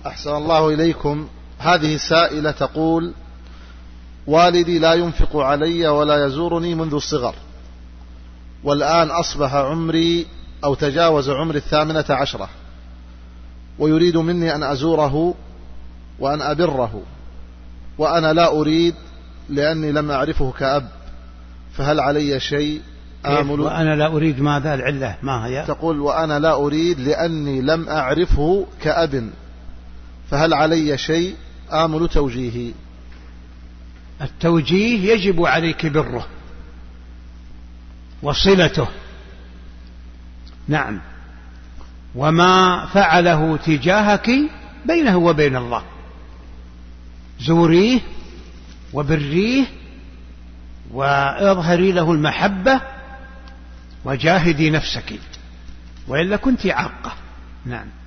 أحسن الله إليكم. هذه السائلة تقول: والدي لا ينفق علي ولا يزورني منذ الصغر، والآن أصبح عمري أو تجاوز عمري 18، ويريد مني أن أزوره وأن أبره، وأنا لا أريد لأني لم أعرفه كأب، فهل علي شيء آمل؟ وأنا لا أريد ماذا؟ العلة ما هي؟ تقول: وأنا لا أريد لأني لم أعرفه كأب، فهل علي شيء آمل توجيهي؟ التوجيه يجب عليك بره وصلته، نعم، وما فعله تجاهك بينه وبين الله، زوريه وبريه واظهري له المحبة وجاهدي نفسك، وإلا كنت عاقة. نعم.